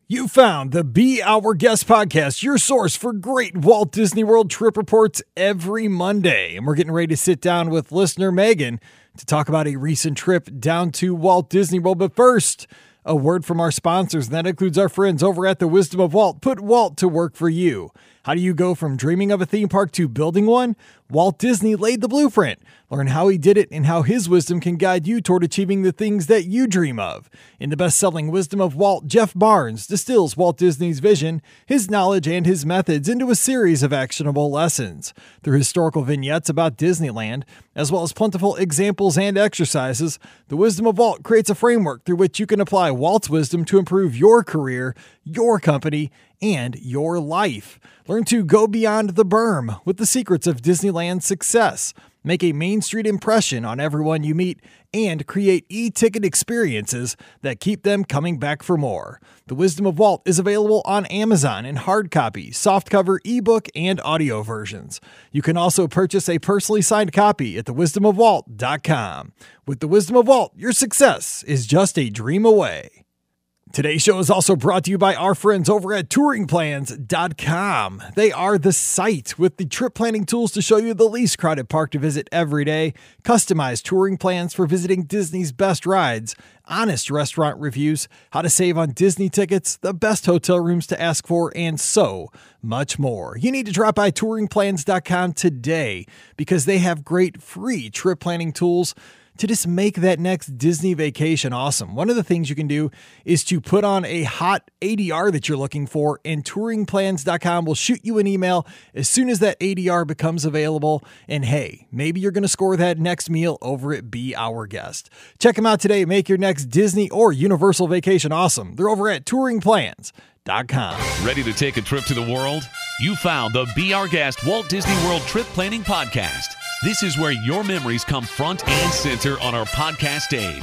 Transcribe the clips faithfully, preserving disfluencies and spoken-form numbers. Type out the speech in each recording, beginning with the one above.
You found the Be Our Guest podcast, your source for great Walt Disney World trip reports every Monday. And we're getting ready to sit down with listener Megan to talk about a recent trip down to Walt Disney World. But first, a word from our sponsors, and that includes our friends over at the Wisdom of Walt. Put Walt to work for you. How do you go from dreaming of a theme park to building one? Walt Disney laid the blueprint. Learn how he did it and how his wisdom can guide you toward achieving the things that you dream of. In the best-selling Wisdom of Walt, Jeff Barnes distills Walt Disney's vision, his knowledge, and his methods into a series of actionable lessons. Through historical vignettes about Disneyland, as well as plentiful examples and exercises, the Wisdom of Walt creates a framework through which you can apply Walt's wisdom to improve your career, your company, and your life. Learn to go beyond the berm with the secrets of Disneyland's success. Make a Main Street impression on everyone you meet and create e-ticket experiences that keep them coming back for more. The Wisdom of Walt is available on Amazon in hard copy, softcover, ebook, and audio versions. You can also purchase a personally signed copy at the wisdom of walt dot com. With The Wisdom of Walt, your success is just a dream away. Today's show is also brought to you by our friends over at touring plans dot com. They are the site with the trip planning tools to show you the least crowded park to visit every day, customized touring plans for visiting Disney's best rides, honest restaurant reviews, how to save on Disney tickets, the best hotel rooms to ask for, and so much more. You need to drop by touring plans dot com today because they have great free trip planning tools to just make that next Disney vacation awesome. One of the things you can do is to put on a hot A D R that you're looking for, and touring plans dot com will shoot you an email as soon as that A D R becomes available. And hey, maybe you're going to score that next meal over at Be Our Guest. Check them out today. Make your next Disney or Universal vacation awesome. They're over at touring plans dot com. Ready to take a trip to the world? You found the Be Our Guest Walt Disney World Trip Planning Podcast. This is where your memories come front and center on our podcast stage.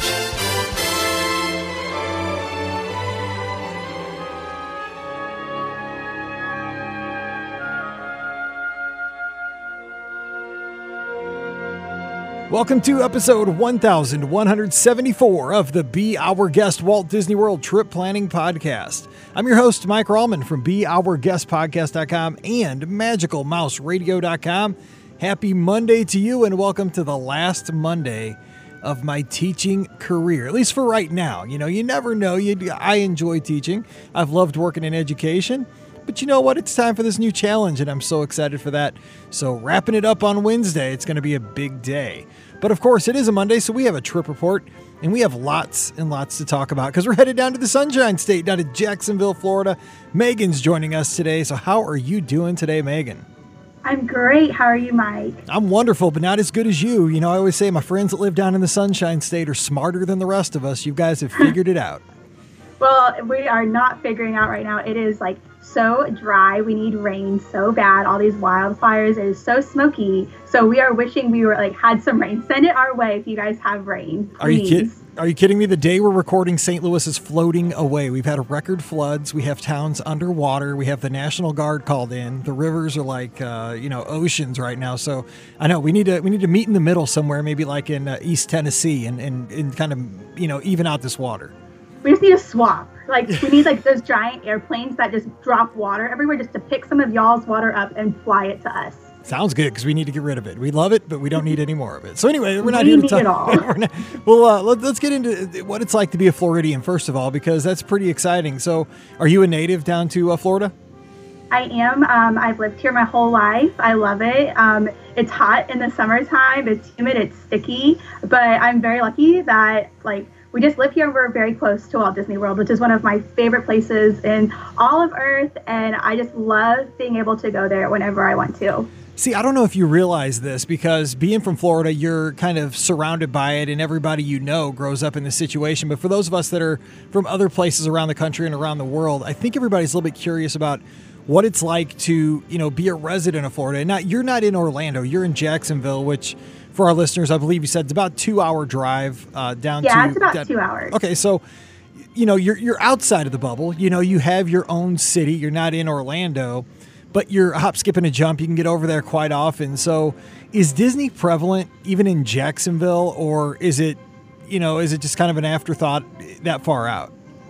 Welcome to episode one thousand one hundred seventy-four of the Be Our Guest Walt Disney World Trip Planning Podcast. I'm your host, Mike Rallman from Be Our Guest Podcast dot com and Magical Mouse Radio dot com. Happy Monday to you, and welcome to the last Monday of my teaching career, at least for right now. You know, you never know. You, I enjoy teaching. I've loved working in education. But you know what? It's time for this new challenge, and I'm so excited for that. So wrapping it up on Wednesday, it's going to be a big day. But of course, it is a Monday, so we have a trip report, and we have lots and lots to talk about because we're headed down to the Sunshine State, down to Jacksonville, Florida. Megan's joining us today. So how are you doing today, Megan? I'm great. How are you, Mike? I'm wonderful, but not as good as you. You know, I always say my friends that live down in the Sunshine State are smarter than the rest of us. You guys have figured it out. Well, we are not figuring out right now. It is like so dry. We need rain so bad. All these wildfires. It is so smoky. So we are wishing we were like had some rain. Send it our way if you guys have rain. Please. Are you kidding? Are you kidding me? The day we're recording, Saint Louis is floating away. We've had record floods. We have towns underwater. We have the National Guard called in. The rivers are like, uh, you know, oceans right now. So I know we need to we need to meet in the middle somewhere, maybe like in uh, East Tennessee, and, and and kind of you know even out this water. We just need a swap. Like we need like those giant airplanes that just drop water everywhere, just to pick some of y'all's water up and fly it to us. Sounds good, because we need to get rid of it. We love it, but we don't need any more of it. So anyway, we're not we here to need talk. It all. not, well, uh, let, let's get into what it's like to be a Floridian, first of all, because that's pretty exciting. So are you a native down to uh, Florida? I am. Um, I've lived here my whole life. I love it. Um, it's hot in the summertime. It's humid. It's sticky. But I'm very lucky that, like, we just live here and we're very close to Walt Disney World, which is one of my favorite places in all of Earth. And I just love being able to go there whenever I want to. See, I don't know if you realize this, because being from Florida, you're kind of surrounded by it, and everybody you know grows up in this situation. But for those of us that are from other places around the country and around the world, I think everybody's a little bit curious about what it's like to, you know, be a resident of Florida. And not, you're not in Orlando, you're in Jacksonville, which for our listeners, I believe you said it's about a two hour drive uh, down yeah, to... Yeah, it's about down, two hours. Okay, so, you know, you're you're outside of the bubble. You know, you have your own city. You're not in Orlando, but you're hop, skip, and a jump. You can get over there quite often. So is Disney prevalent even in Jacksonville, or is it, you know, is it just kind of an afterthought that far out?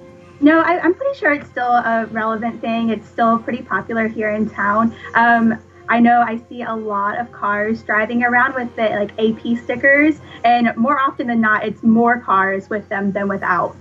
No, I, I'm pretty sure it's still a relevant thing. It's still pretty popular here in town. Um, I know I see a lot of cars driving around with the like A P stickers, and more often than not, it's more cars with them than without.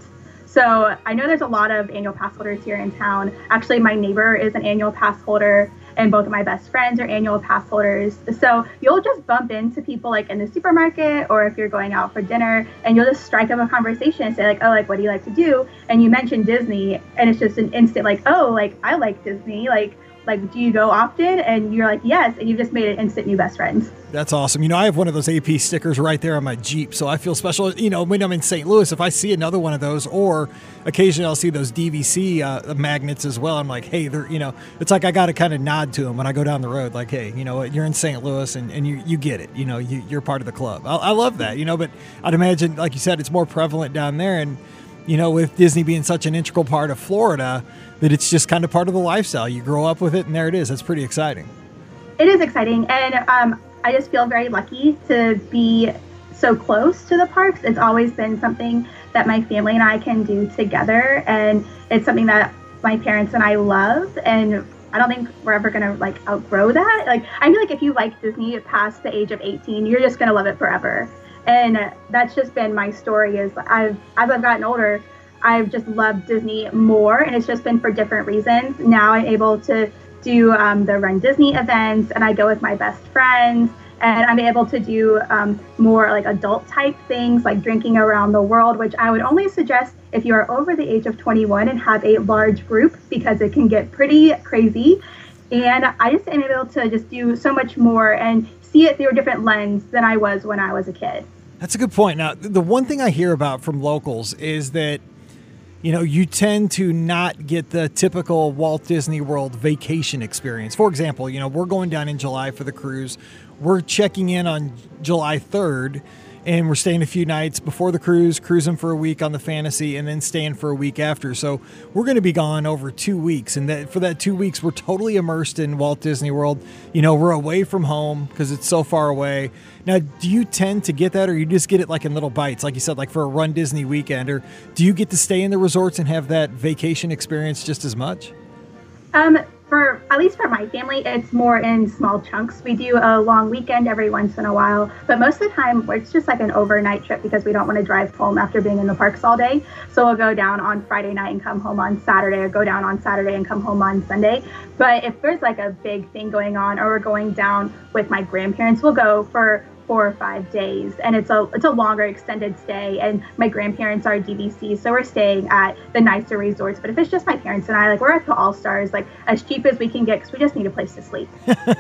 So I know there's a lot of annual pass holders here in town. Actually, my neighbor is an annual pass holder, and both of my best friends are annual pass holders. So you'll just bump into people like in the supermarket, or if you're going out for dinner, and you'll just strike up a conversation and say like, oh, like, what do you like to do? And you mention Disney, and it's just an instant like, oh, like, I like Disney. Like, like, do you go often? And you're like, yes. And you've just made an instant new best friends. That's awesome. You know, I have one of those A P stickers right there on my Jeep, so I feel special. You know, when I'm in Saint Louis, if I see another one of those, or occasionally I'll see those D V C uh, magnets as well, I'm like, hey, they're, you know, it's like I got to kind of nod to them when I go down the road, like, hey, you know what, you're in Saint Louis, and, and you, you get it. You know, you, you're part of the club. I, I love that, you know, but I'd imagine, like you said, it's more prevalent down there, and, you know, with Disney being such an integral part of Florida, that it's just kind of part of the lifestyle. You grow up with it, and there it is. That's pretty exciting. It is exciting, and um, I just feel very lucky to be so close to the parks. It's always been something that my family and I can do together, and it's something that my parents and I love, and I don't think we're ever going to like outgrow that. Like, I feel like if you like Disney past the age of eighteen, you're just going to love it forever. And that's just been my story. Is I've as I've gotten older, I've just loved Disney more, and it's just been for different reasons. Now I'm able to do um, the Run Disney events, and I go with my best friends, and I'm able to do um, more like adult type things like drinking around the world, which I would only suggest if you are over the age of twenty-one and have a large group, because it can get pretty crazy. And I just am able to just do so much more and see it through a different lens than I was when I was a kid. That's a good point. Now, the one thing I hear about from locals is that, you know, you tend to not get the typical Walt Disney World vacation experience. For example, you know, we're going down in July for the cruise. We're checking in on July third, and we're staying a few nights before the cruise, cruising for a week on the Fantasy, and then staying for a week after. So we're going to be gone over two weeks. And that for that two weeks, we're totally immersed in Walt Disney World. You know, we're away from home because it's so far away. Now, do you tend to get that, or you just get it like in little bites, like you said, like for a Run Disney weekend? Or do you get to stay in the resorts and have that vacation experience just as much? Um, for at least for my family, it's more in small chunks. We do a long weekend every once in a while, but most of the time it's just like an overnight trip because we don't want to drive home after being in the parks all day. So we'll go down on Friday night and come home on Saturday, or go down on Saturday and come home on Sunday. But if there's like a big thing going on, or we're going down with my grandparents, we'll go for four or five days, and it's a it's a longer extended stay, and my grandparents are D V C, so we're staying at the nicer resorts. But if it's just my parents and I, like, we're at the All Stars, like as cheap as we can get, because we just need a place to sleep.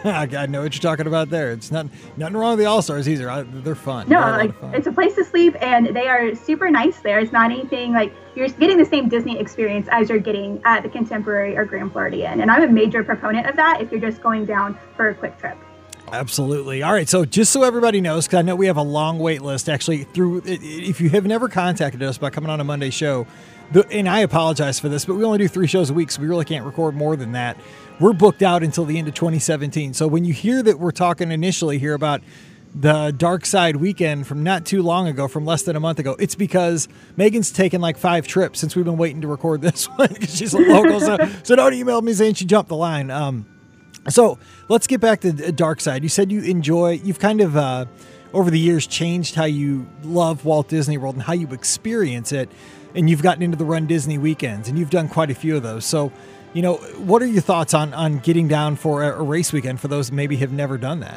I know what you're talking about there. It's not nothing wrong with the All Stars either. I, they're fun. No, they're like fun. It's a place to sleep, and they are super nice there. It's not anything like you're getting the same Disney experience as you're getting at the Contemporary or Grand Floridian, and I'm a major proponent of that if you're just going down for a quick trip. Absolutely. All right. So just so everybody knows, because I know we have a long wait list, actually, through if you have never contacted us by coming on a Monday show, the, and I apologize for this, but we only do three shows a week, so we really can't record more than that. We're booked out until the end of twenty seventeen. So when you hear that we're talking initially here about the Dark Side weekend from not too long ago, from less than a month ago, it's because Megan's taken like five trips since we've been waiting to record this one because she's a local. so, so don't email me saying she jumped the line. Um, So let's get back to the Dark Side. You said you enjoy, you've kind of, uh, over the years, changed how you love Walt Disney World and how you experience it. And you've gotten into the Run Disney weekends, and you've done quite a few of those. So, you know, what are your thoughts on, on getting down for a, a race weekend for those who maybe have never done that?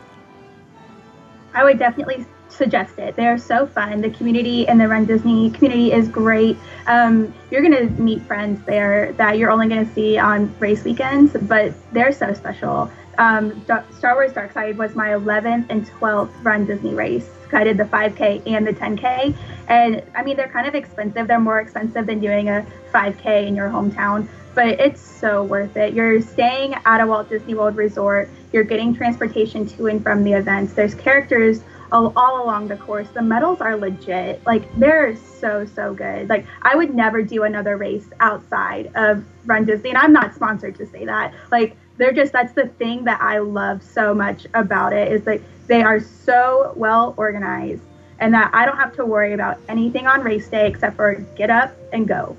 I would definitely suggest it. They're so fun. The community in the Run Disney community is great. Um, you're going to meet friends there that you're only going to see on race weekends, but they're so special. Um, Star Wars Dark Side was my eleventh and twelfth Run Disney race. I did the five K and the ten K. And I mean, they're kind of expensive. They're more expensive than doing a five K in your hometown, but it's so worth it. You're staying at a Walt Disney World resort. You're getting transportation to and from the events. There's characters all, all along the course. The medals are legit. Like, they're so, so good. Like, I would never do another race outside of Run Disney, and I'm not sponsored to say that. Like, they're just, that's the thing that I love so much about it, is like they are so well organized, and that I don't have to worry about anything on race day except for get up and go.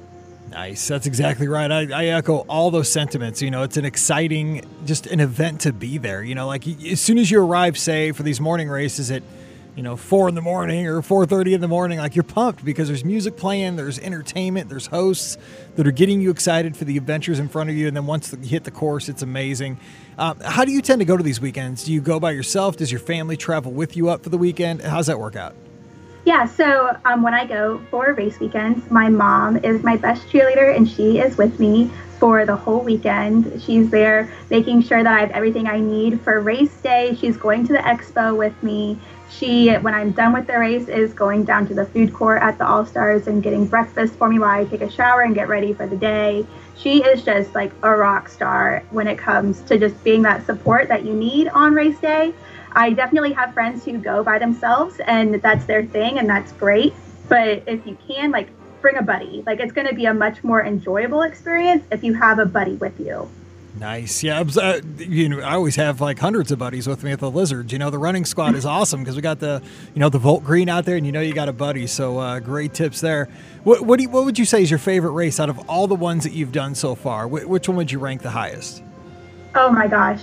Nice. That's exactly right. I, I echo all those sentiments. You know, it's an exciting, just an event to be there. You know, like as soon as you arrive, say, for these morning races at, you know, four in the morning or four thirty in the morning, like you're pumped because there's music playing, there's entertainment, there's hosts that are getting you excited for the adventures in front of you. And then once you hit the course, it's amazing. Um, how do you tend to go to these weekends? Do you go by yourself? Does your family travel with you up for the weekend? How's that work out? Yeah, so um, when I go for race weekends, my mom is my best cheerleader, and she is with me for the whole weekend. She's there making sure that I have everything I need for race day. She's going to the expo with me. She, when I'm done with the race, is going down to the food court at the All-Stars and getting breakfast for me while I take a shower and get ready for the day. She is just like a rock star when it comes to just being that support that you need on race day. I definitely have friends who go by themselves and that's their thing and that's great. But if you can, like, bring a buddy. Like, it's going to be a much more enjoyable experience if you have a buddy with you. Nice. Yeah. Uh, you know, I always have like hundreds of buddies with me at the Lizards. You know, the running squad is awesome because we got the, you know, the Volt Green out there and you know you got a buddy. So uh, great tips there. What what, do you, what would you say is your favorite race out of all the ones that you've done so far? Wh- which one would you rank the highest? Oh my gosh.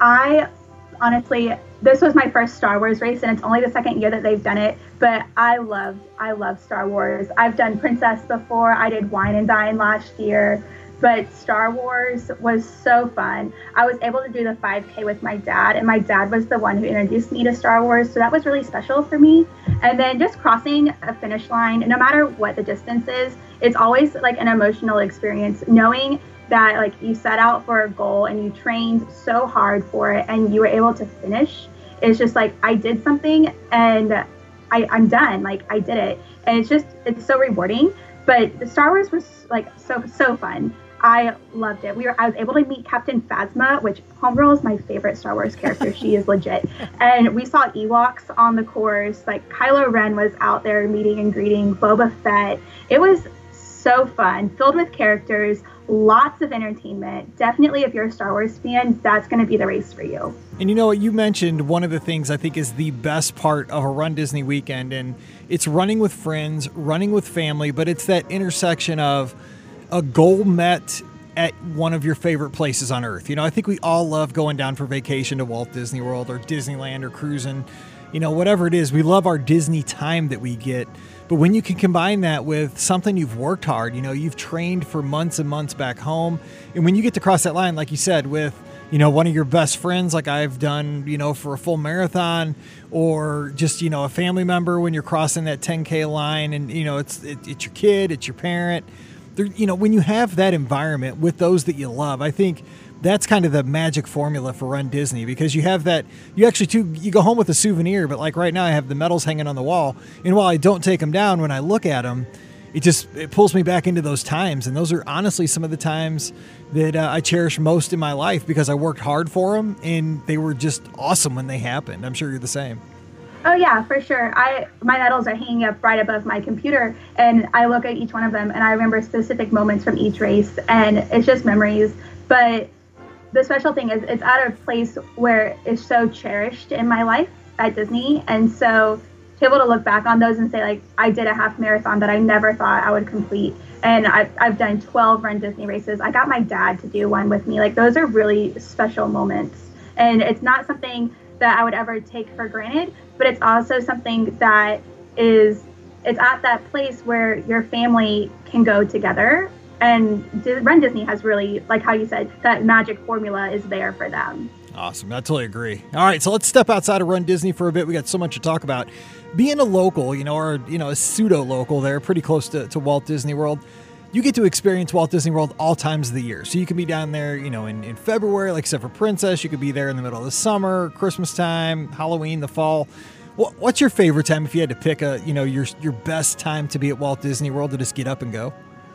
I honestly, this was my first Star Wars race and it's only the second year that they've done it, but I love, I love Star Wars. I've done Princess before. I did Wine and Dine last year, but Star Wars was so fun. I was able to do the five K with my dad, and my dad was the one who introduced me to Star Wars, so that was really special for me. And then just crossing a finish line, no matter what the distance is, it's always like an emotional experience, knowing that like you set out for a goal and you trained so hard for it and you were able to finish. It's just like, I did something and I, I'm done. Like, I did it. And it's just, it's so rewarding. But the Star Wars was like so, so fun. I loved it. We were, I was able to meet Captain Phasma, which Homegirl is my favorite Star Wars character. She is legit. And we saw Ewoks on the course. Like, Kylo Ren was out there meeting and greeting Boba Fett. It was so fun, filled with characters, lots of entertainment. Definitely, if you're a Star Wars fan, that's going to be the race for you. And you know what, you mentioned one of the things I think is the best part of a Run Disney weekend, and it's running with friends, running with family, but it's that intersection of a goal met at one of your favorite places on earth. You know, I think we all love going down for vacation to Walt Disney World or Disneyland or cruising, you know, whatever it is. We love our Disney time that we get. But when you can combine that with something you've worked hard, you know, you've trained for months and months back home. And when you get to cross that line, like you said, with, you know, one of your best friends, like I've done, you know, for a full marathon, or just, you know, a family member when you're crossing that ten K line and, you know, it's, it, it's your kid, it's your parent. There, you know, when you have that environment with those that you love, I think that's kind of the magic formula for Run Disney, because you have that, you actually too, you go home with a souvenir, but like right now I have the medals hanging on the wall, and while I don't take them down, when I look at them, it just, it pulls me back into those times. And those are honestly some of the times that uh, I cherish most in my life, because I worked hard for them and they were just awesome when they happened. I'm sure you're the same. Oh yeah, for sure. I my medals are hanging up right above my computer, and I look at each one of them and I remember specific moments from each race, and it's just memories. But the special thing is it's at a place where it's so cherished in my life at Disney, and so to be able to look back on those and say, like, I did a half marathon that I never thought I would complete, and I've, I've done twelve Run Disney races. I got my dad to do one with me. Like, those are really special moments, and it's not something that I would ever take for granted, but it's also something that is, it's at that place where your family can go together. And Run Disney has really, like how you said, that magic formula is there for them. Awesome. I totally agree. All right, so let's step outside of Run Disney for a bit. We got so much to talk about. Being a local, you know, or, you know, a pseudo-local there, pretty close to, to Walt Disney World, you get to experience Walt Disney World all times of the year. So you can be down there, you know, in, in February, like except for Princess. You could be there in the middle of the summer, Christmas time, Halloween, the fall. What, what's your favorite time if you had to pick a, you know, your your best time to be at Walt Disney World to just get up and go?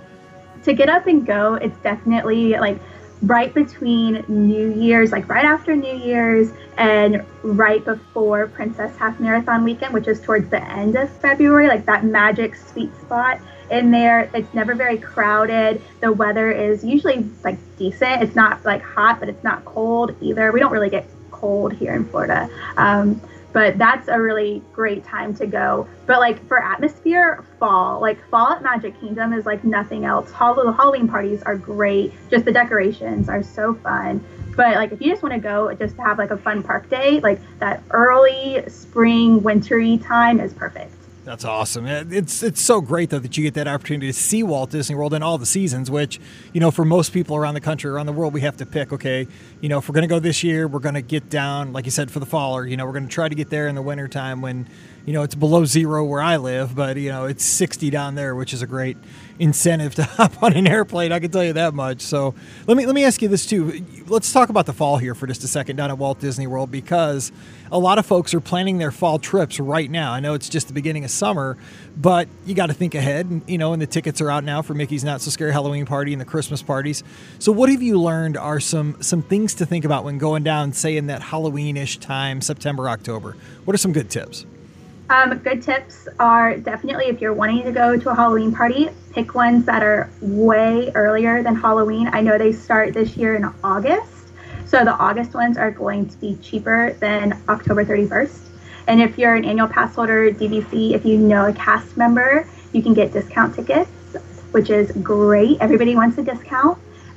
To get up and go, it's definitely like right between New Year's, like right after New Year's and right before Princess Half Marathon weekend, which is towards the end of February, like that magic sweet spot in there. It's never very crowded. The weather is usually like decent. It's not like hot, but it's not cold either. We don't really get cold here in Florida. Um, but that's a really great time to go. But like for atmosphere, fall, like fall at Magic Kingdom is like nothing else. Hall- Halloween parties are great. Just the decorations are so fun. But like if you just want to go just to have like a fun park day, like that early spring, wintry time is perfect. That's awesome. It's it's so great, though, that you get that opportunity to see Walt Disney World in all the seasons, which, you know, for most people around the country, around the world, we have to pick, okay, you know, if we're going to go this year, we're going to get down, like you said, for the fall, or, you know, we're going to try to get there in the wintertime when, you know, it's below zero where I live, but, you know, it's sixty down there, which is a great incentive to hop on an airplane. I can tell you that much. So let me let me ask you this, too. Let's talk about the fall here for just a second down at Walt Disney World, because a lot of folks are planning their fall trips right now. I know it's just the beginning of summer, but you got to think ahead, and, you know, and the tickets are out now for Mickey's Not So Scary Halloween Party and the Christmas parties. So what have you learned are some some things to think about when going down, say, in that Halloween-ish time, September, October? What are some good tips? Um, good tips are definitely, if you're wanting to go to a Halloween party, pick ones that are way earlier than Halloween. I know they start this year in August, so the August ones are going to be cheaper than October thirty-first. And if you're an annual pass holder, D V C, if you know a cast member, you can get discount tickets, which is great. Everybody wants a discount.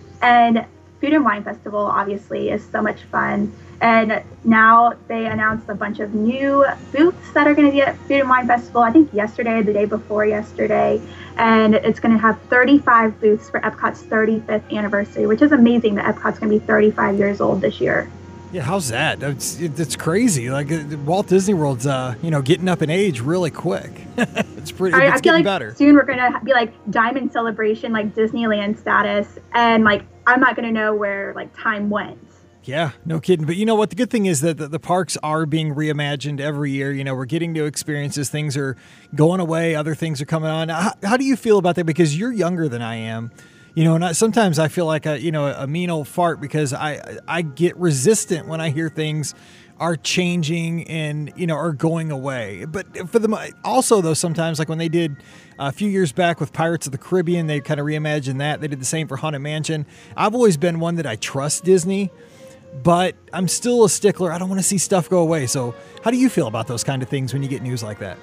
And Food and Wine Festival, obviously, is so much fun. And now they announced a bunch of new booths that are going to be at Food and Wine Festival, I think yesterday, the day before yesterday. And it's going to have thirty-five booths for Epcot's thirty-fifth anniversary, which is amazing that Epcot's going to be thirty-five years old this year. Yeah, how's that? It's, it's crazy. Like Walt Disney World's, uh, you know, getting up in age really quick. it's pretty. I, it's I feel getting like better. Soon we're gonna be like Diamond Celebration, like Disneyland status, and like I'm not gonna know where like time went. Yeah, no kidding. But you know what? The good thing is that the, the parks are being reimagined every year. You know, we're getting new experiences. Things are going away. Other things are coming on. How, how do you feel about that? Because you're younger than I am. You know, and I, sometimes I feel like a, you know, a mean old fart because I I get resistant when I hear things are changing and, you know, are going away. But for them, also, though, sometimes, like when they did a few years back with Pirates of the Caribbean, they kind of reimagined that. They did the same for Haunted Mansion. I've always been one that I trust Disney, but I'm still a stickler. I don't want to see stuff go away. So how do you feel about those kind of things when you get news like that?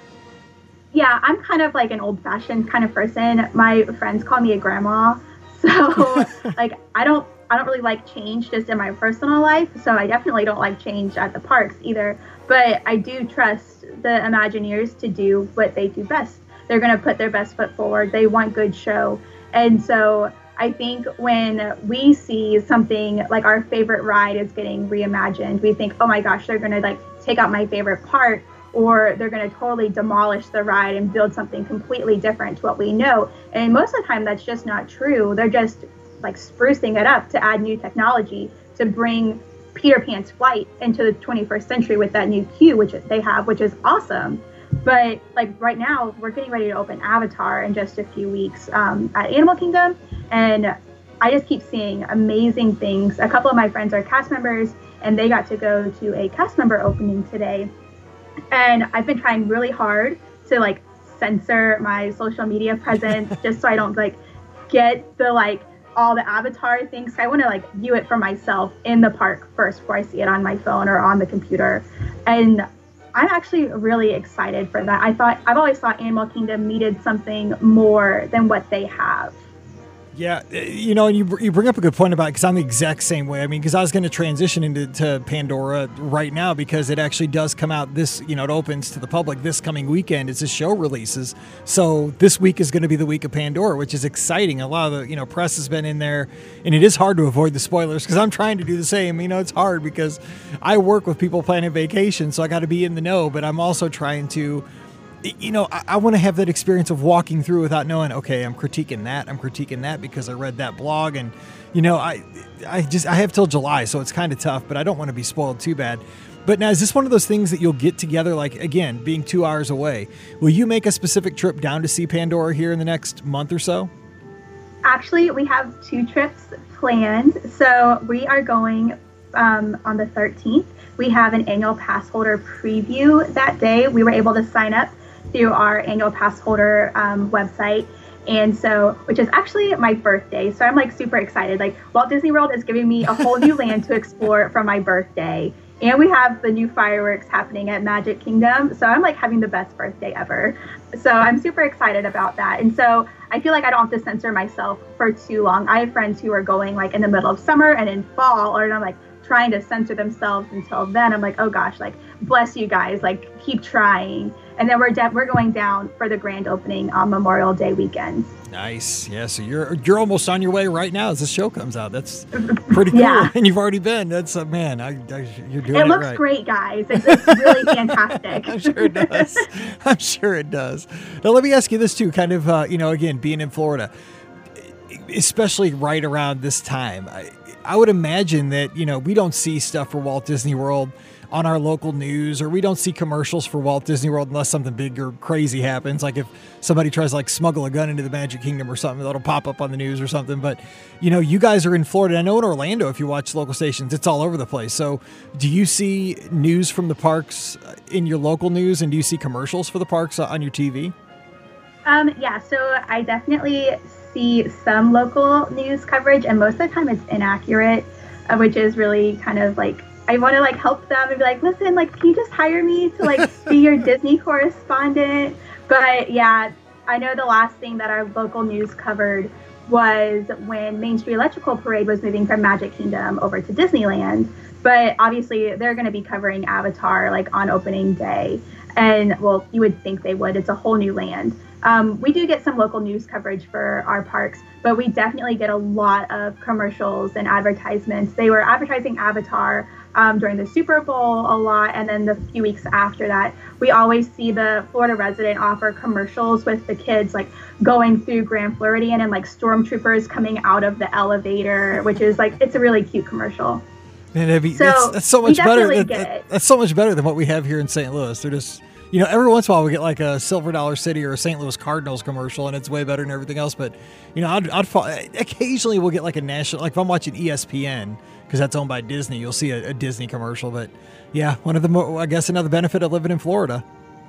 Yeah, I'm kind of like an old-fashioned kind of person. My friends call me a grandma. So like I don't I don't really like change just in my personal life. So I definitely don't like change at the parks either. But I do trust the Imagineers to do what they do best. They're going to put their best foot forward. They want good show. And so I think when we see something like our favorite ride is getting reimagined, we think, oh my gosh, they're going to like take out my favorite part, or they're going to totally demolish the ride and build something completely different to what we know. And most of the time, that's just not true. They're just like sprucing it up to add new technology to bring Peter Pan's flight into the twenty-first century with that new queue, which they have, which is awesome. But like right now, we're getting ready to open Avatar in just a few weeks um, at Animal Kingdom. And I just keep seeing amazing things. A couple of my friends are cast members, and they got to go to a cast member opening today. And I've been trying really hard to like censor my social media presence just so I don't like get the like all the Avatar things. I want to like view it for myself in the park first before I see it on my phone or on the computer. And I'm actually really excited for that. I thought I've always thought Animal Kingdom needed something more than what they have. Yeah, you know, and you you bring up a good point about it, because I'm the exact same way. I mean, because I was going to transition into to Pandora right now, because it actually does come out this, you know, it opens to the public this coming weekend as the show releases. So this week is going to be the week of Pandora, which is exciting. A lot of the, you know, press has been in there, and it is hard to avoid the spoilers because I'm trying to do the same. You know, it's hard because I work with people planning vacation, so I got to be in the know, but I'm also trying to, you know, I, I want to have that experience of walking through without knowing, okay, I'm critiquing that. I'm critiquing that because I read that blog. And, you know, I I just, I have till July, so it's kind of tough, but I don't want to be spoiled too bad. But now, is this one of those things that you'll get together, like, again, being two hours away? Will you make a specific trip down to see Pandora here in the next month or so? Actually, we have two trips planned. So we are going um, on the thirteenth. We have an annual pass holder preview that day. We were able to sign up through our annual pass holder um, website. And so, which is actually my birthday. So I'm like super excited. Like Walt Disney World is giving me a whole new land to explore for my birthday. And we have the new fireworks happening at Magic Kingdom. So I'm like having the best birthday ever. So I'm super excited about that. And so I feel like I don't have to censor myself for too long. I have friends who are going like in the middle of summer and in fall, or I'm like trying to censor themselves until then. I'm like, oh gosh, like bless you guys, like keep trying. And then we're de- we're going down for the grand opening on Memorial Day weekend. Nice. Yeah, so you're you're almost on your way right now as the show comes out. That's pretty cool. Yeah. And you've already been. That's uh, man, I, I, you're doing it, it looks right. great, guys. It's, it's really fantastic. I'm sure it does. I'm sure it does. Now, let me ask you this too, kind of, uh, you know, again, being in Florida, especially right around this time, I, I would imagine that, you know, we don't see stuff for Walt Disney World on our local news, or we don't see commercials for Walt Disney World unless something big or crazy happens. Like if somebody tries to like smuggle a gun into the Magic Kingdom or something, that'll pop up on the news or something. But, you know, you guys are in Florida. I know in Orlando, if you watch local stations, it's all over the place. So do you see news from the parks in your local news, and do you see commercials for the parks on your T V? Um, yeah, so I definitely see some local news coverage, and most of the time it's inaccurate, uh, which is really kind of like, I want to like help them and be like, listen, like, can you just hire me to like be your Disney correspondent? But yeah, I know the last thing that our local news covered was when Main Street Electrical Parade was moving from Magic Kingdom over to Disneyland. But obviously they're going to be covering Avatar like on opening day. And well, you would think they would. It's a whole new land. Um, we do get some local news coverage for our parks, but we definitely get a lot of commercials and advertisements. They were advertising Avatar um, during the Super Bowl a lot, and then the few weeks after that, we always see the Florida Resident offer commercials with the kids like going through Grand Floridian and like stormtroopers coming out of the elevator, which is like, it's a really cute commercial. And be, so that's, that's so much better. That, get that, it. That's so much better than what we have here in Saint Louis. They're just, you know, every once in a while we get like a Silver Dollar City or a Saint Louis Cardinals commercial, and it's way better than everything else. But, you know, I'd, I'd occasionally we'll get like a national, like if I'm watching E S P N, because that's owned by Disney, you'll see a, a Disney commercial. But yeah, one of the, mo- I guess another benefit of living in Florida.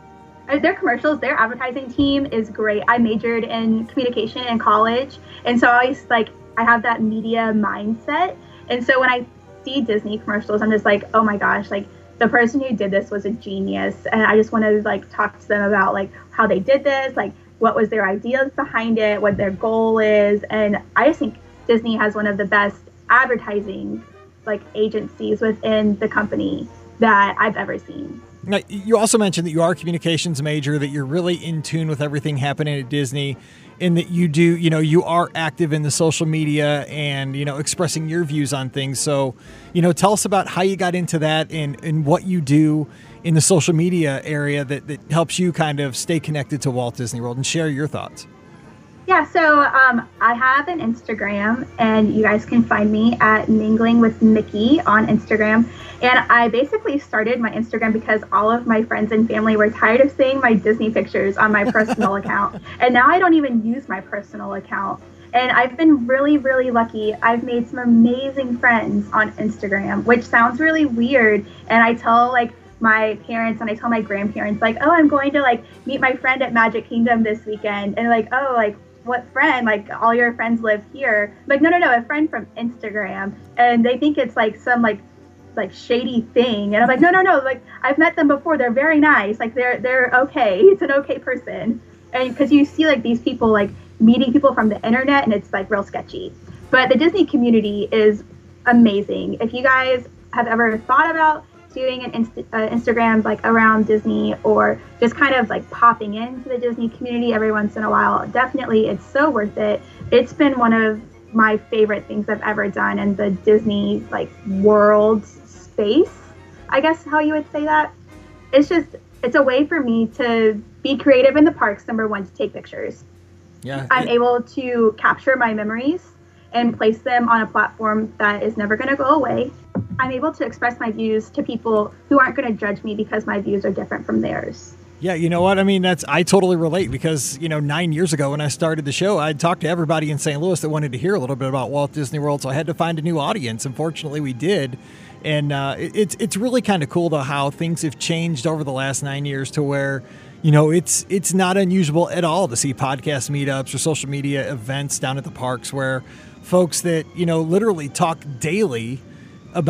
Their commercials, their advertising team is great. I majored in communication in college, and so I always like, I have that media mindset. And so when I see Disney commercials, I'm just like, oh my gosh, like the person who did this was a genius. And I just want to like talk to them about like how they did this, like what was their ideas behind it, what their goal is. And I just think Disney has one of the best advertising like agencies within the company that I've ever seen. Now, you also mentioned that you are a communications major, that you're really in tune with everything happening at Disney, and that you do, you know, you are active in the social media and, you know, expressing your views on things. So, you know, tell us about how you got into that and, and what you do in the social media area that, that helps you kind of stay connected to Walt Disney World, and share your thoughts. Yeah, so um, I have an Instagram, and you guys can find me at Mingling with Mickey on Instagram. And I basically started my Instagram because all of my friends and family were tired of seeing my Disney pictures on my personal account. And now I don't even use my personal account. And I've been really, really lucky. I've made some amazing friends on Instagram, which sounds really weird. And I tell like my parents and I tell my grandparents like, oh, I'm going to like meet my friend at Magic Kingdom this weekend. And like, oh, like, what friend? Like, all your friends live here. I'm like, no, no, no, a friend from Instagram. And they think it's like some like like shady thing. And I'm like, no, no, no, like I've met them before. They're very nice. Like they're they're okay. It's an okay person. And because you see like these people like meeting people from the internet, and it's like real sketchy. But the Disney community is amazing. If you guys have ever thought about doing an Inst- uh, Instagram like around Disney, or just kind of like popping into the Disney community every once in a while, definitely it's so worth it. It's been one of my favorite things I've ever done in the Disney like world space, I guess how you would say that. It's just, it's a way for me to be creative in the parks, number one, to take pictures. Yeah, I'm it- able to capture my memories and place them on a platform that is never going to go away. I'm able to express my views to people who aren't going to judge me because my views are different from theirs. Yeah, you know what? I mean, that's I totally relate, because, you know, nine years ago when I started the show, I'd talked to everybody in Saint Louis that wanted to hear a little bit about Walt Disney World, so I had to find a new audience. Unfortunately, we did. And uh, it, it's it's really kind of cool, though, how things have changed over the last nine years to where, you know, it's it's not unusual at all to see podcast meetups or social media events down at the parks where folks that, you know, literally talk daily about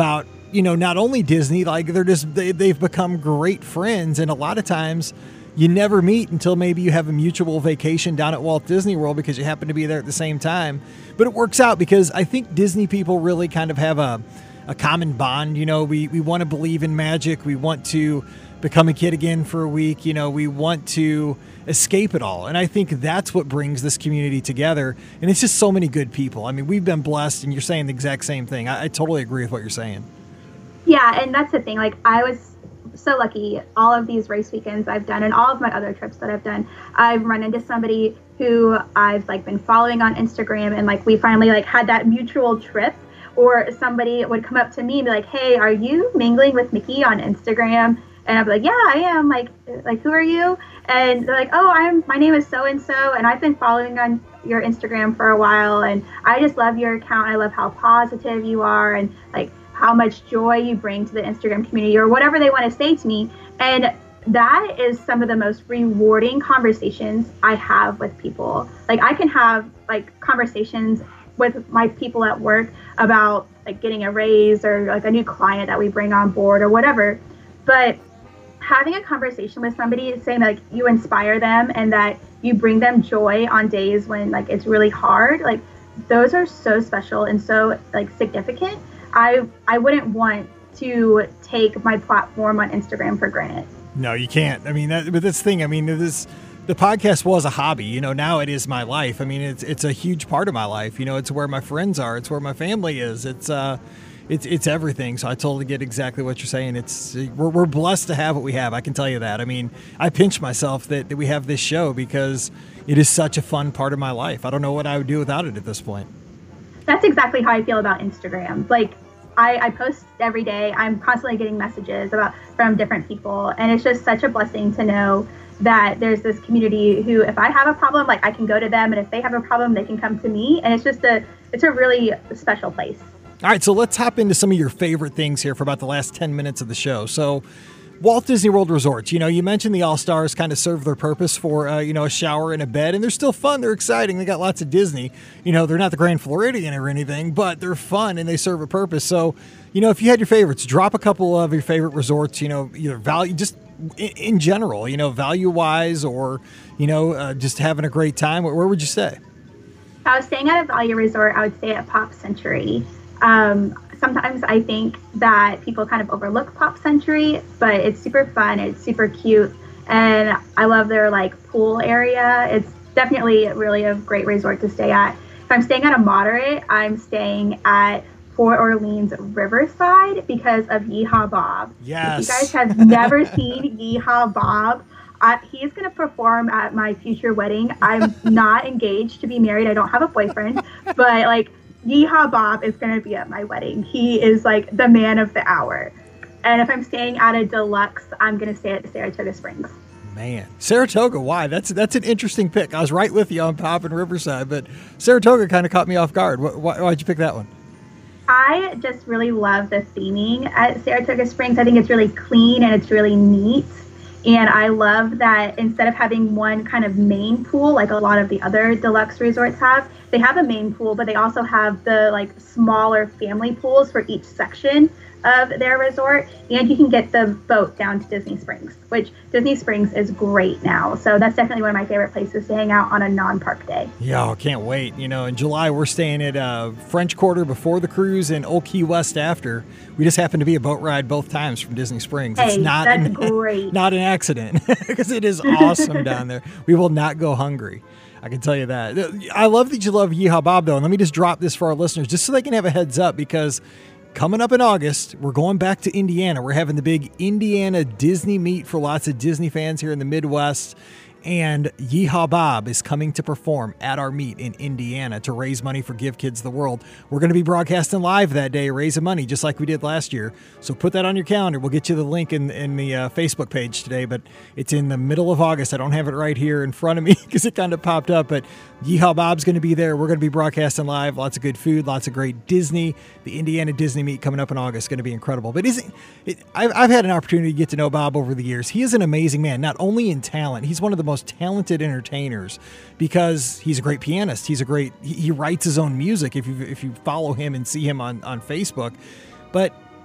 you know, not only Disney, like they're just, they, they've become great friends. And a lot of times you never meet until maybe you have a mutual vacation down at Walt Disney World because you happen to be there at the same time. But it works out because I think Disney people really kind of have a, a common bond. You know, we, we want to believe in magic. We want to become a kid again for a week. You know, we want to escape it all. And I think that's what brings this community together. And it's just so many good people. I mean, we've been blessed, and you're saying the exact same thing. I, I totally agree with what you're saying. Yeah, and that's the thing. Like, I was so lucky. All of these race weekends I've done, and all of my other trips that I've done, I've run into somebody who I've like been following on Instagram, and like we finally like had that mutual trip. Or somebody would come up to me and be like, "Hey, are you mingling with Mickey on Instagram?" And I'd be like, "Yeah, I am." Like, like who are you? And they're like, "Oh, I'm. My name is so and so, and I've been following on your Instagram for a while, and I just love your account. I love how positive you are, and like how much joy you bring to the Instagram community," or whatever they want to say to me. And that is some of the most rewarding conversations I have with people. Like, I can have like conversations with my people at work about like getting a raise or like a new client that we bring on board or whatever. But having a conversation with somebody saying like you inspire them and that you bring them joy on days when like it's really hard, like those are so special and so like significant. I I wouldn't want to take my platform on Instagram for granted. No, you can't. I mean, that, but this thing, I mean, this, the podcast was a hobby, you know, now it is my life. I mean, it's, it's a huge part of my life. You know, it's where my friends are. It's where my family is. It's, uh, it's, it's everything. So I totally get exactly what you're saying. It's, we're, we're blessed to have what we have. I can tell you that. I mean, I pinch myself that, that we have this show because it is such a fun part of my life. I don't know what I would do without it at this point. That's exactly how I feel about Instagram. Like, I, I post every day. I'm constantly getting messages about from different people, and it's just such a blessing to know that there's this community who, if I have a problem, like I can go to them, and if they have a problem, they can come to me. And it's just a, it's a really special place. All right, so let's hop into some of your favorite things here for about the last ten minutes of the show. So, Walt Disney World Resorts, you know, you mentioned the All-Stars kind of serve their purpose for, uh, you know, a shower and a bed, and they're still fun. They're exciting. They got lots of Disney. You know, they're not the Grand Floridian or anything, but they're fun and they serve a purpose. So, you know, if you had your favorites, drop a couple of your favorite resorts, you know, either value, just in, in general, you know, value-wise or, you know, uh, just having a great time. Where, where would you say? If I was staying at a value resort, I would stay at Pop Century. Um, sometimes I think that people kind of overlook Pop Century, but it's super fun. It's super cute. And I love their like pool area. It's definitely really a great resort to stay at. If I'm staying at a moderate, I'm staying at Port Orleans Riverside because of Yeehaw Bob. Yes. If you guys have never seen Yeehaw Bob, I, he's going to perform at my future wedding. I'm not engaged to be married. I don't have a boyfriend, but like, Yeehaw Bob is going to be at my wedding. He is like the man of the hour. And if I'm staying at a deluxe, I'm going to stay at Saratoga Springs. Man, Saratoga, why? That's that's an interesting pick. I was right with you on Pop and Riverside, but Saratoga kind of caught me off guard. Why, why'd you pick that one? I just really love the theming at Saratoga Springs. I think it's really clean and it's really neat. And I love that instead of having one kind of main pool, like a lot of the other deluxe resorts have, they have a main pool, but they also have the like smaller family pools for each section of their resort. And you can get the boat down to Disney Springs, which Disney Springs is great now. So that's definitely one of my favorite places to hang out on a non-park day. Yeah, I can't wait. You know, in July, we're staying at uh, French Quarter before the cruise and Old Key West after. We just happened to be a boat ride both times from Disney Springs. Hey, it's not that's an, great. Not an accident because it is awesome down there. We will not go hungry. I can tell you that. I love that you love Yeehaw Bob, though. And let me just drop this for our listeners just so they can have a heads up, because coming up in August, we're going back to Indiana. We're having the big Indiana Disney meet for lots of Disney fans here in the Midwest. And Yeehaw Bob is coming to perform at our meet in Indiana to raise money for Give Kids the World. We're going to be broadcasting live that day, raising money just like we did last year. So put that on your calendar. We'll get you the link in, in the uh, Facebook page today, but it's in the middle of August. I don't have it right here in front of me because it kind of popped up, but Yeehaw Bob's going to be there. We're going to be broadcasting live. Lots of good food, lots of great Disney. The Indiana Disney meet coming up in August is going to be incredible. But isn't it, I've, I've had an opportunity to get to know Bob over the years. He is an amazing man, not only in talent, he's one of the most talented entertainers because he's a great pianist. He's a great, he, he writes his own music if you if you follow him and see him on, on Facebook. But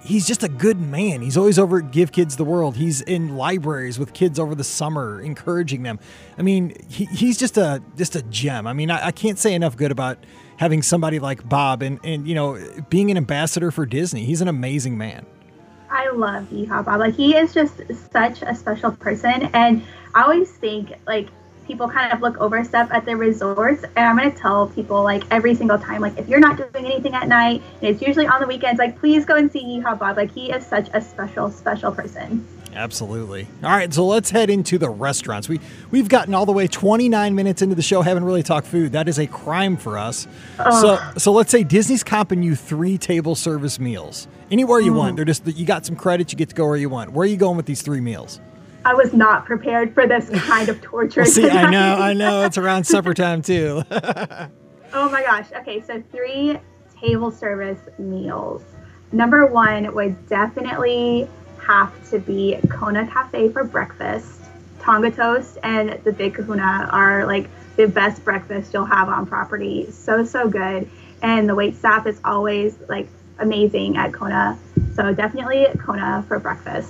he's just a good man. He's always over at Give Kids the World. He's in libraries with kids over the summer, encouraging them. I mean, he, he's just a just a gem. I mean, I, I can't say enough good about having somebody like Bob and, and, you know, being an ambassador for Disney. He's an amazing man. I love Yeehaw Bob. Like, he is just such a special person. And I always think, like, people kind of look over stuff at the resorts. And I'm going to tell people, like, every single time, like, if you're not doing anything at night, and it's usually on the weekends, like, please go and see Yeehaw Bob. Like, he is such a special, special person. Absolutely. All right, so let's head into the restaurants. We, we've gotten all the way twenty-nine minutes into the show, haven't really talked food. That is a crime for us. Oh. So so let's say Disney's comping you three table service meals. Anywhere you mm. want. They're just you got some credit, you get to go where you want. Where are you going with these three meals? I was not prepared for this kind of torture. Well, see, I know, I know. It's around supper time, too. Oh, my gosh. Okay, so three table service meals. Number one would definitely have to be Kona Cafe for breakfast. Tonga Toast and the Big Kahuna are like the best breakfast you'll have on property. So, so good. And the wait staff is always like amazing at Kona. So definitely Kona for breakfast.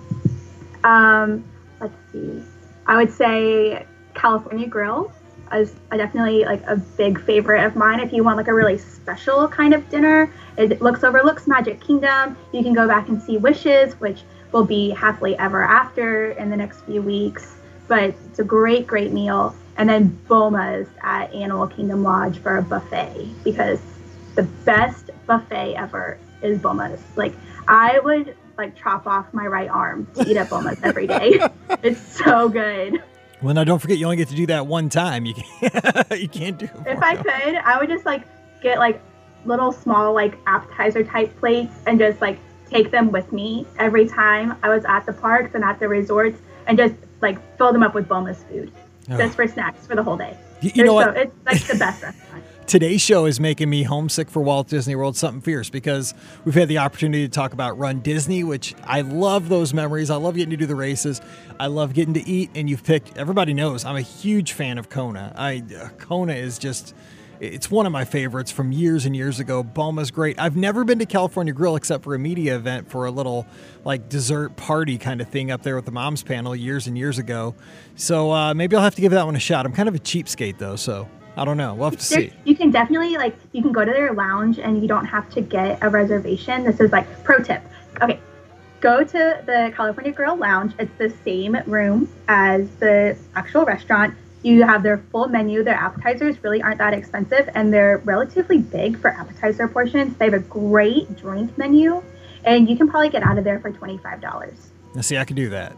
Um, let's see. I would say California Grill is definitely like a big favorite of mine. If you want like a really special kind of dinner, it looks overlooks Magic Kingdom. You can go back and see Wishes, which will be Happily Ever After in the next few weeks. But it's a great, great meal. And then Boma's at Animal Kingdom Lodge for a buffet, because the best buffet ever is Boma's. Like, I would like chop off my right arm to eat at Boma's every day. It's so good. Well, now don't forget, you only get to do that one time. You can't, you can't do it. If I could, I would just like get like little small like appetizer type plates and just like take them with me every time I was at the parks and at the resorts, and just like fill them up with Boma's food, oh. just for snacks for the whole day. You, you know so, what? It's like the best restaurant. Today's show is making me homesick for Walt Disney World something fierce, because we've had the opportunity to talk about Run Disney, which I love those memories. I love getting to do the races. I love getting to eat, and you've picked, everybody knows, I'm a huge fan of Kona. I uh, Kona is just, it's one of my favorites from years and years ago. Boma's great. I've never been to California Grill except for a media event for a little like dessert party kind of thing up there with the Moms panel years and years ago. So uh, maybe I'll have to give that one a shot. I'm kind of a cheapskate though, so I don't know. We'll have to see. You can definitely, like, you can go to their lounge and you don't have to get a reservation. This is, like, pro tip. Okay, go to the California Grill Lounge. It's the same room as the actual restaurant. You have their full menu. Their appetizers really aren't that expensive, and they're relatively big for appetizer portions. They have a great drink menu, and you can probably get out of there for twenty-five dollars. Now, see, I can do that.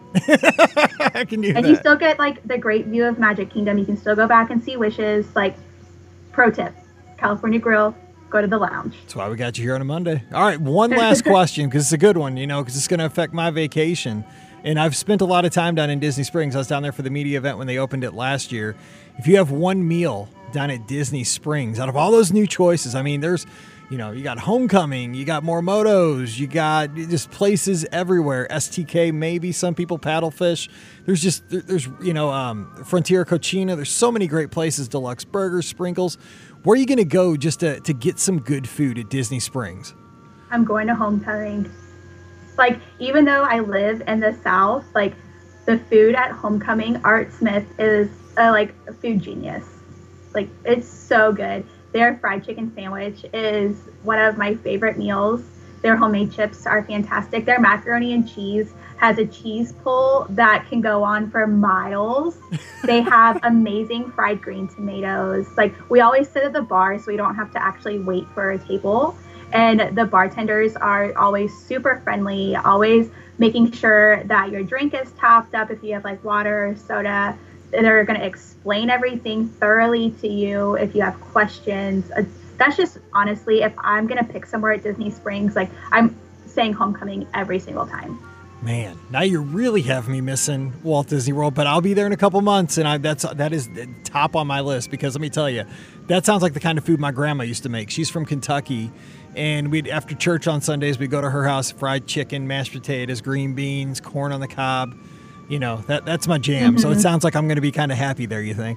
I can do and that. And you still get, like, the great view of Magic Kingdom. You can still go back and see Wishes. Like, pro tip, California Grill, go to the lounge. That's why we got you here on a Monday. All right, one last question, because it's a good one, you know, because it's going to affect my vacation. And I've spent a lot of time down in Disney Springs. I was down there for the media event when they opened it last year. If you have one meal down at Disney Springs, out of all those new choices, I mean, there's... You know, you got Homecoming, you got Morimoto's, you got just places everywhere. S T K, maybe some people paddlefish. There's just, there's, you know, um, Frontier Cochina. There's so many great places, Deluxe Burgers, Sprinkles. Where are you going to go just to, to get some good food at Disney Springs? I'm going to Homecoming. Like, even though I live in the South, like, the food at Homecoming, Art Smith is, a, like, a food genius. Like, it's so good. Their fried chicken sandwich is one of my favorite meals. Their homemade chips are fantastic. Their macaroni and cheese has a cheese pull that can go on for miles. They have amazing fried green tomatoes. Like, we always sit at the bar, so we don't have to actually wait for a table. And the bartenders are always super friendly, always making sure that your drink is topped up if you have like water or soda. They're going to explain everything thoroughly to you if you have questions. Uh, that's just, honestly, if I'm going to pick somewhere at Disney Springs, like, I'm saying Homecoming every single time. Man, now you really have me missing Walt Disney World, but I'll be there in a couple months, and I, that's that is top on my list, because let me tell you, that sounds like the kind of food my grandma used to make. She's from Kentucky, and we'd after church on Sundays, we'd go to her house, fried chicken, mashed potatoes, green beans, corn on the cob. You know, that that's my jam. Mm-hmm. So it sounds like I'm going to be kind of happy there, you think?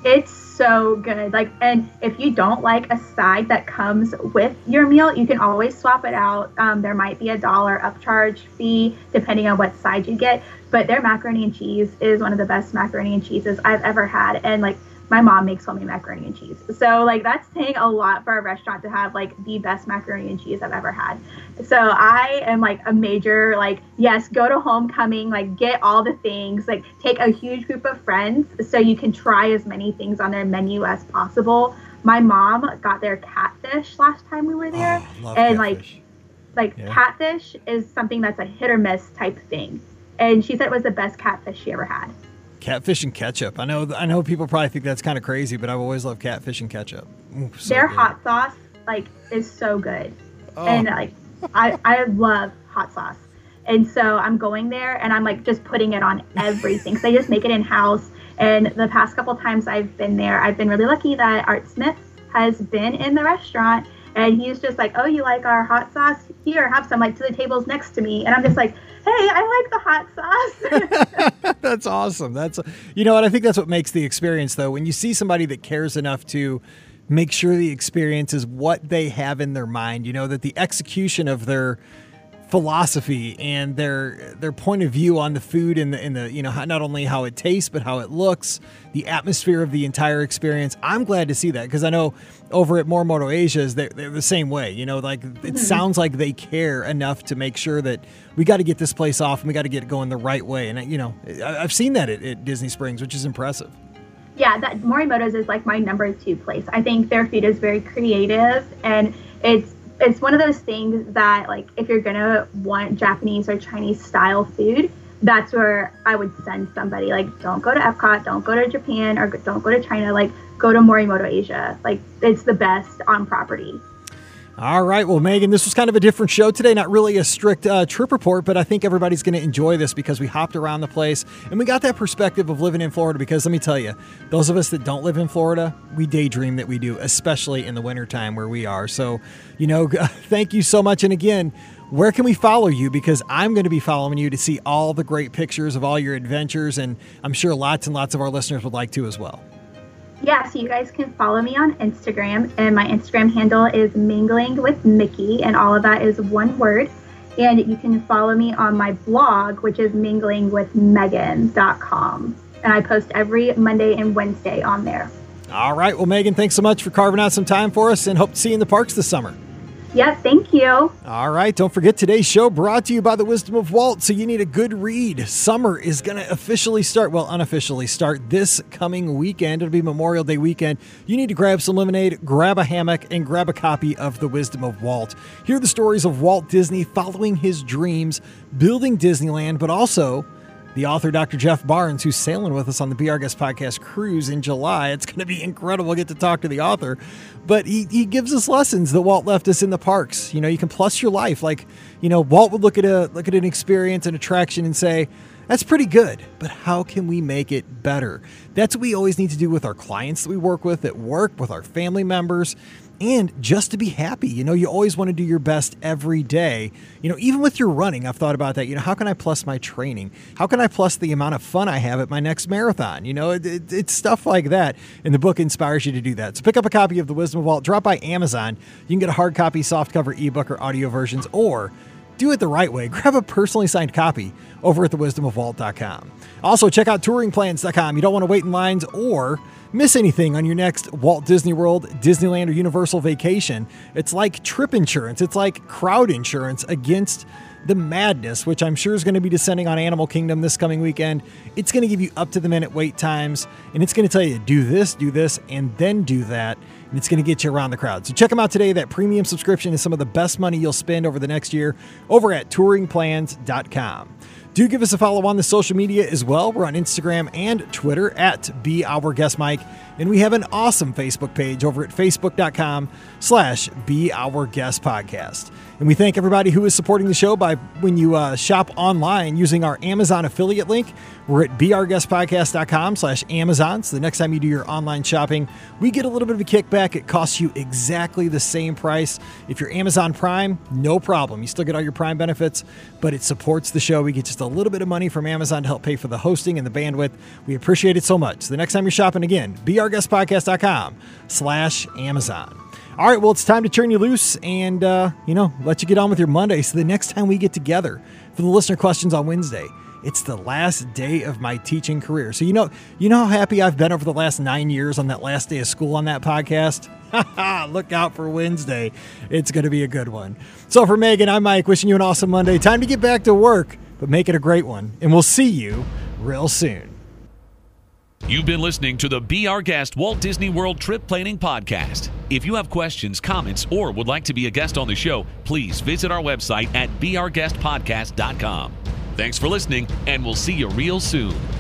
It's so good. Like, and if you don't like a side that comes with your meal, you can always swap it out. Um, there might be a dollar upcharge fee depending on what side you get, but their macaroni and cheese is one of the best macaroni and cheeses I've ever had. And like, my mom makes homemade macaroni and cheese. So like, that's saying a lot for a restaurant to have like the best macaroni and cheese I've ever had. So I am like a major, like, yes, go to homecoming, like get all the things, like take a huge group of friends so you can try as many things on their menu as possible. My mom got their catfish last time we were there. Oh, love and catfish. like, like yeah. catfish is something that's a hit or miss type thing. And she said it was the best catfish she ever had. Catfish and ketchup. I know I know people probably think that's kind of crazy, but I've always loved catfish and ketchup. Ooh, so Their good. hot sauce, like, is so good. Oh. And, like, I, I love hot sauce. And so I'm going there, and I'm, like, just putting it on everything. So they just make it in-house. And the past couple times I've been there, I've been really lucky that Art Smith has been in the restaurant. And he's just like, oh, you like our hot sauce? Here, have some, like, to the tables next to me. And I'm just like, hey, I like the hot sauce. That's awesome. That's, you know what? I think that's what makes the experience, though. When you see somebody that cares enough to make sure the experience is what they have in their mind, you know, that the execution of their philosophy and their their point of view on the food and the, and the you know, not only how it tastes, but how it looks, the atmosphere of the entire experience. I'm glad to see that, because I know over at Morimoto Asia's, they're, they're the same way. You know, like, it mm-hmm. sounds like they care enough to make sure that we got to get this place off and we got to get it going the right way. And, you know, I've seen that at, at Disney Springs, which is impressive. Yeah, that Morimoto's is like my number two place. I think their food is very creative, and it's it's one of those things that, like, if you're gonna want Japanese or Chinese style food, that's where I would send somebody. Like, don't go to Epcot, don't go to Japan, or don't go to China. Like, go to Morimoto Asia. Like, it's the best on property. All right. Well, Megan, this was kind of a different show today. Not really a strict uh, trip report, but I think everybody's going to enjoy this because we hopped around the place and we got that perspective of living in Florida. Because let me tell you, those of us that don't live in Florida, we daydream that we do, especially in the wintertime where we are. So, you know, thank you so much. And again, where can we follow you? Because I'm going to be following you to see all the great pictures of all your adventures. And I'm sure lots and lots of our listeners would like to as well. Yeah, so you guys can follow me on Instagram, and my Instagram handle is Mingling with Mickey, and all of that is one word. And you can follow me on my blog, which is mingling with megan dot com. And I post every Monday and Wednesday on there. All right. Well, Megan, thanks so much for carving out some time for us, and hope to see you in the parks this summer. Yeah, thank you. All right. Don't forget, today's show brought to you by the Wisdom of Walt. So you need a good read. Summer is going to officially start, well, unofficially start this coming weekend. It'll be Memorial Day weekend. You need to grab some lemonade, grab a hammock, and grab a copy of The Wisdom of Walt. Hear the stories of Walt Disney following his dreams, building Disneyland, but also the author, Doctor Jeff Barnes, who's sailing with us on the Be Our Guest podcast cruise in July. It's going to be incredible to get to talk to the author. But he, he gives us lessons that Walt left us in the parks. You know, you can plus your life. Like, you know, Walt would look at a look at an experience, an attraction, and say, that's pretty good, but how can we make it better? That's what we always need to do with our clients that we work with at work, with our family members, and just to be happy. You know, you always want to do your best every day. You know, even with your running, I've thought about that. You know, how can I plus my training? How can I plus the amount of fun I have at my next marathon? You know, it, it, it's stuff like that. And the book inspires you to do that. So pick up a copy of The Wisdom of Walt. Drop by Amazon. You can get a hard copy, soft cover, ebook, or audio versions, or do it the right way. Grab a personally signed copy over at the wisdom of walt dot com. Also, check out touring plans dot com. You don't want to wait in lines or miss anything on your next Walt Disney World, Disneyland, or Universal vacation. It's like trip insurance. It's like crowd insurance against the madness, which I'm sure is going to be descending on Animal Kingdom this coming weekend. It's going to give you up-to-the-minute wait times, and it's going to tell you, do this, do this, and then do that, and it's going to get you around the crowd. So check them out today. That premium subscription is some of the best money you'll spend over the next year over at touring plans dot com. Do give us a follow on the social media as well. We're on Instagram and Twitter at Be Our Guest Mike. And we have an awesome Facebook page over at facebook dot com slash Be Our Guest Podcast. And we thank everybody who is supporting the show by when you uh, shop online using our Amazon affiliate link. We're at be our guest podcast dot com slash Amazon. So the next time you do your online shopping, we get a little bit of a kickback. It costs you exactly the same price. If you're Amazon Prime, no problem. You still get all your Prime benefits, but it supports the show. We get just a a little bit of money from Amazon to help pay for the hosting and the bandwidth. We appreciate it so much. The next time you're shopping again, beourguestpodcast.com slash Amazon. All right, well, it's time to turn you loose and, uh, you know, let you get on with your Monday. So the next time we get together for the listener questions on Wednesday, it's the last day of my teaching career. So, you know, you know how happy I've been over the last nine years on that last day of school on that podcast? Look out for Wednesday. It's going to be a good one. So for Megan, I'm Mike, wishing you an awesome Monday. Time to get back to work, but make it a great one. And we'll see you real soon. You've been listening to the Be Our Guest Walt Disney World Trip Planning Podcast. If you have questions, comments, or would like to be a guest on the show, please visit our website at be our guest podcast dot com. Thanks for listening, and we'll see you real soon.